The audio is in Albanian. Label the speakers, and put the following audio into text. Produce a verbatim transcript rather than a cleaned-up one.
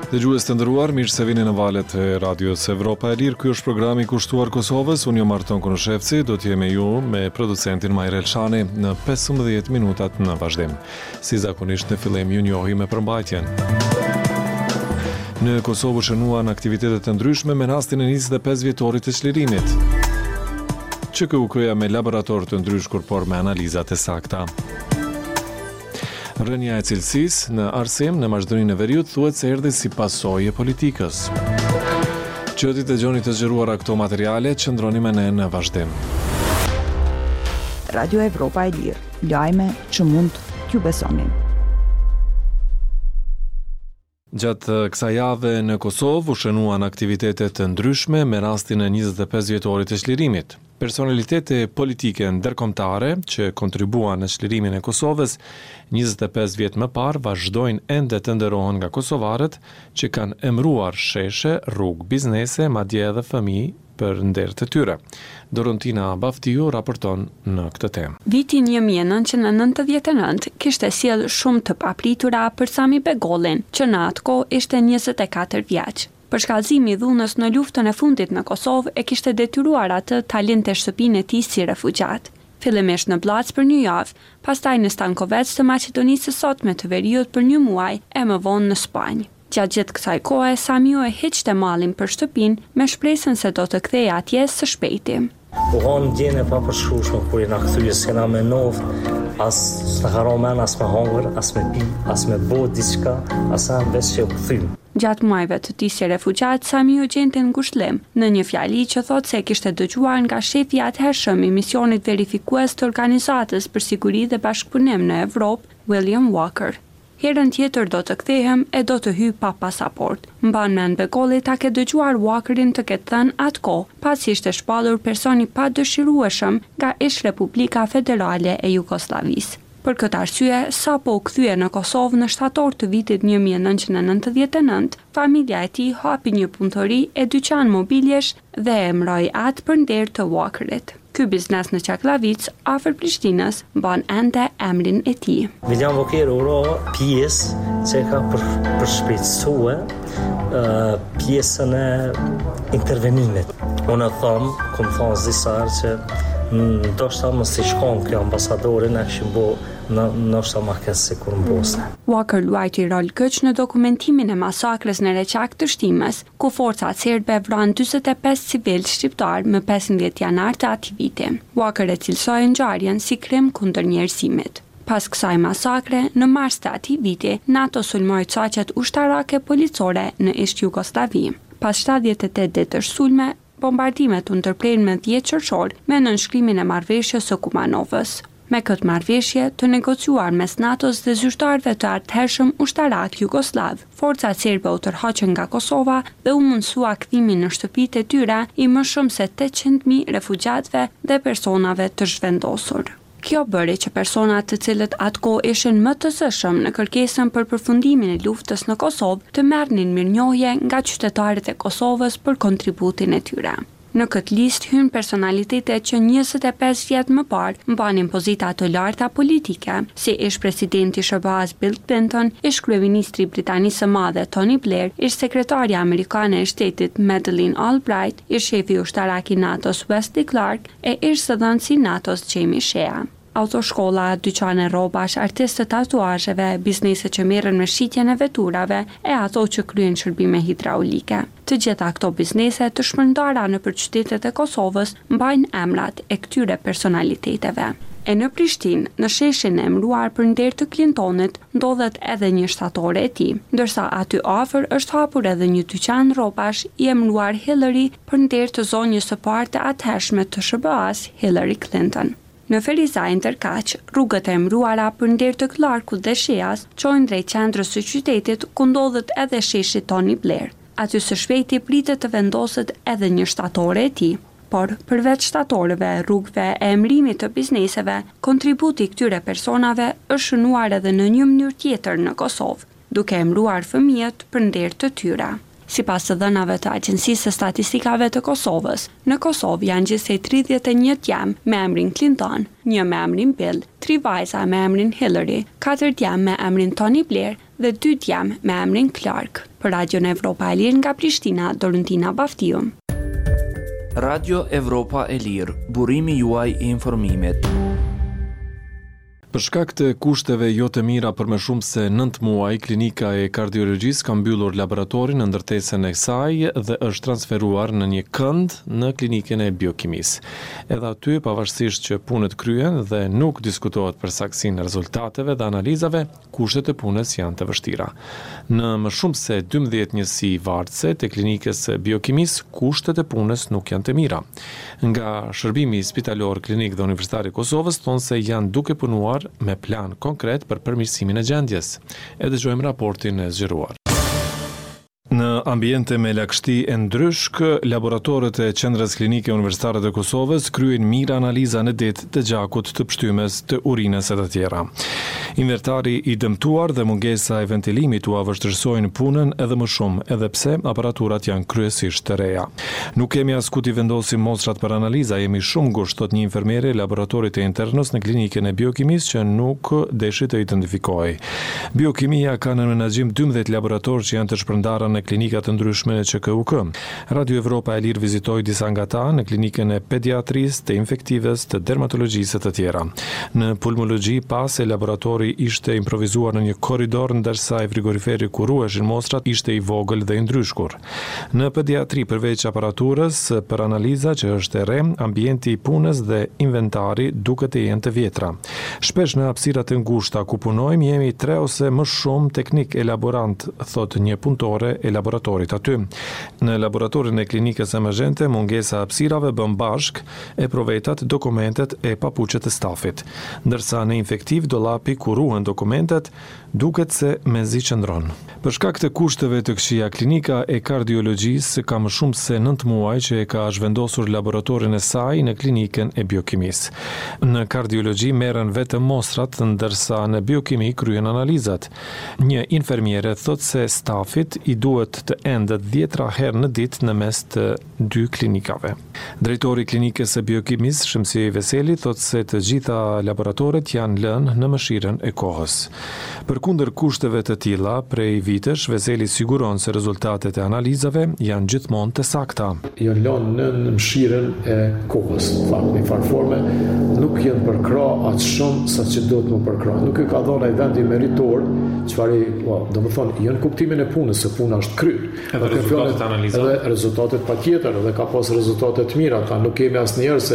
Speaker 1: Dëgjues të nderuar, mirë se vini në valët e Radios Evropa e Lirë. Ky është programi i kushtuar Kosovës. Unë jam Arton Konoshevci, do të jem me ju me producentin Majrë Elshani në pesëmbëdhjetë minutat në vazhdim. Si zakonisht në fillim ju njohi me përmbajtjen. Në Kosovë shënuan aktivitetet të ndryshme me rastin e njëzet e pesë vjetorit të çlirimit. Që K U K-ja me laborator të ndryshkur por me analizat e sakta. Rënja e cilësisë në arsim në marrëdhënien e veriut thuhet se erdhi si pasojë e politikës. Që ti dëgjoni të zgjeruara këto materiale, qëndroni me ne në vazhdim.
Speaker 2: Radio Evropa e Lirë, lajme që mund t'ju besonin.
Speaker 1: Gjatë kësaj jave në Kosovë u shënuan aktivitete të ndryshme me rastin e njëzet e pesë vjetorit të çlirimit. Personalitete politike ndërkombëtare që kontribuan në çlirimin e Kosovës njëzet e pesë vjet më parë vazhdojnë ende të nderohen nga kosovarët që kanë emëruar sheshe, rrugë, biznese, madje edhe fëmijë për nder të tyre. Dorontina Baftiu raporton në këtë temë.
Speaker 3: Viti një mijë e nëntëqind e nëntëdhjetë e nëntë kishte sjell shumë të papritura për Sami Begollin, që në atë kohë ishte njëzet e katër vjeç. Për shkallëzimi i dhunës në luftën e fundit në Kosovë e kishte detyruar atë ta linte shtëpinë e tij si refugjat. Fillimisht në Blac për një javë, pastaj në Stankovec të Maqedonisë së Sotme të Veriut për një muaj e më vonë në Spanjë. Gjatë gjithë kësaj kohe, Samiu e hiqte mallin për shtëpinë me shpresën se do të kthehej atje së shpejti.
Speaker 4: U hanë gjene pa përshkushme kur i na kthye s'kena me noft, as s'na ka romen, as me hongër, as me pi, as me bo diçka, as sa veç që u kthym.
Speaker 3: Gjatë muajve të tij si refugjat, Samiu gjente në ngushëllim, në një fjali që thotë se kishte dëgjuar nga shefi i atëhershëm i misionit verifikues të Organizatës për Siguri dhe Bashkëpunim në Evropë, William Walker. Herën tjetër do të kthehem e do të hyj pa pasaport. Mban mend Begolli ta ke dëgjuar Walkerin të ketë thënë atko, pasi ishte shpallur personi pa dëshirueshëm nga ish Republika Federale e Jugosllavisë. Për këtë arsye, sapo u kthye në Kosovë në shtator të vitit një mijë e nëntëqind e nëntëdhjetë e nëntë, familja e tij hapi një punëtori e dyqan mobiljesh dhe e emëroi atë për nder të Walkerit. Ky biznes në Çaklavic, afër Prishtinës, mban ende emrin e tij.
Speaker 4: William Walker uro pjesë që ka për për shpejtësue uh, pjesën e intervenimit. Unë tham, kom thonë zisar që ndoshta mos i shkon kjo ambasadorin e këshim bo në ndoshta ma kësë se kur në Bosnë.
Speaker 3: Walker luajti rol këç në dokumentimin e masakrës në Reçak të Shtimës, ku forcat serbe vranë dyzet e pesë civilë shqiptar më pesëmbëdhjetë janar të atij viti. Walker e cilësoi ngjarjen si krim kundër njerëzimit. Pas kësaj masakre, në mars të atij viti, NATO sulmoi caqet ushtarake policore në ish Jugosllavi. Pas shtatëdhjetë e tetë ditësh sulme, bombardimet u ndërprerën me dhjetë qershor me nënshkrimin e marrëveshjes së Kumanovës. Me këtë marrëveshje të negociuar mes NATO-s dhe zyrtarëve të atëhershëm ushtarak jugoslav, forcat serbe u tërhoqën nga Kosova dhe u mundsua kthimin në shtëpitë e tyre i më shumë se tetëqind mijë refugjatëve dhe personave të zhvendosur. Kjo bëri që personat të cilët atko ishin më të zëshëm në kërkesën për përfundimin e luftës në Kosovë të merrnin mirënjohje nga qytetarët e Kosovës për kontributin e tyre. Në këtë listë hyn personalitetet që njëzet e pesë vjet më parë mbanin pozita të larta politike, si ish presidenti S B A-s Bill Clinton, ish kryeministri i Britanisë së Madhe Tony Blair, ish sekretarja amerikane e shtetit Madeleine Albright, ish shefi ushtarak i NATO-s Wesley Clark e ish zëdhënësi i NATO-s Jamie Shea. Autoshkolla, dyqane rrobash, artistë të tatuazheve, biznese që merren me shitjen e veturave e ato që kryejnë shërbime hidraulike. Të gjitha këto biznese të shpërndara nëpër qytetet e Kosovës mbajnë emrat e këtyre personaliteteve. E në Prishtinë, në sheshin e emëruar për nder të Clintonit, ndodhet edhe një shtatore e tij, ndërsa aty afër është hapur edhe një dyqan rrobash i emëruar Hillary për nder të zonjës së parë të atëhershme të S B A-s, Hillary Clinton. Në Feriza Interkaq, rrugët e emëruara për nder të Clarkut dhe Sheas çojnë drejt qendrës së qytetit ku ndodhet edhe sheshi Tony Blair. Aty së shpejti pritet të vendoset edhe një shtatore e tij. Por përveç shtatorëve, rrugëve e emërimit të bizneseve, kontributi këtyre personave është shënuar edhe në një mënyrë tjetër në Kosovë, duke emëruar fëmijët për nder të tyre. Sipas të dhënave të Agjencisë së Statistikave të Kosovës, në Kosovë janë gjithsej tridhjetë e një djem me emrin Clinton, një me emrin Bill, tri vajza me emrin Hillary, katër djem me emrin Tony Blair dhe dy djem me emrin Clark. Për Radion Evropa e Lirë nga Prishtina, Dorentina Baftiu.
Speaker 5: Radio Evropa e Lirë, burimi juaj i informimit.
Speaker 1: Për shkak të kushteve jo të mira për më shumë se nëntë muaj, klinika e kardiologjisë ka mbyllur laboratorin në ndërtesën e saj dhe është transferuar në një kënd në klinikën e biokimisë. Edhe aty, pavarësisht që punët kryen dhe nuk diskutohet për saksinë e rezultateve dhe analizave, kushtet e punës janë të vështira. Në më shumë se dymbëdhjetë njësi vartëse të klinikës së biokimisë, kushtet e punës nuk janë të mira. Nga shërbimi spitalor klinik dhe universitar i Kosovës thonë se janë duke punuar me plan konkret për përmirësimin e gjendjes. E dëgjojmë raportin e zgjeruar. Në ambiente me lagështi e ndryshk, laboratorët e Qendrës Klinike Universitare të Kosovës kryen mirë analiza në ditë të gjakut të pshtymes të urinës e të tjera. Inventari i dëmtuar dhe mungesa e ventilimit u avështërsojnë punën edhe më shumë, edhe pse aparaturat janë kryesisht të reja. Nuk kemi as ku t'i vendosim mostrat për analiza, jemi shumë ngusht, thot një infermiere e laboratorit të internës në klinikën e biokimisë që nuk deshi të identifikojë. Biokimia ka në menaxhim dymbëdhjetë laboratorë që janë të shpërndarë në klinikat të ndryshme në Q K U K. Radio Evropa e Lirë vizitoi disa nga ta në klinikën e pediatrisë, të infektives, të dermatologjisë e të tjera. Në pulmologji pas e laboratori ishte improvizuar në një korridor ndërsa e frigoriferi ku ruheshin mostrat ishte i vogël dhe i ndryshkur. Në pediatri përveç aparaturës për analiza që është e re, ambienti i punës dhe inventari duket të jenë të vjetra. Shpesh në hapësirat e ngushta ku punojmë jemi tre ose më shumë teknik elaborant, thot një punëtore e laboratorit aty. Në laboratorin e klinikës emergjente, mungesa hapësirave bën bashk e provetat, dokumentet e papuçet e stafit. Ndërsa në infektiv dollapi ku ruhen dokumentet duket se mezi qëndron. Për shkak të kushteve të këqija, klinika e kardiologjisë ka më shumë se nëntë muaj që e ka zhvendosur laboratorin e saj në klinikën e biokimisë. Në kardiologji merren vetëm mostrat, ndërsa në biokimi kryen analizat. Një infermiere thot se stafit i duhet të endet dhjetra herë në ditë në mes të dy klinikave. Drejtori i klinikës së biokimisë, Shëmsie Veseli, thot se të gjitha laboratorët janë lënë në mëshirën e kohës. Përkundër kushteve të tilla, prej vitesh, Veseli siguron se rezultatet e analizave janë gjithmonë të sakta.
Speaker 6: Janë lënë në mëshirën e kohës, në një farë forme, nuk janë përkra atë shumë sa që do të më përkra. Nuk e ka dhënë ai vendi meritor, çfarë, do të thonë, janë kuptimin e punës, se puna është kryer.
Speaker 1: Edhe rezultatet e analizave.
Speaker 6: Edhe rezultatet patjetër, edhe ka pas rezultate të mira, ta nuk kemi asnjëherë se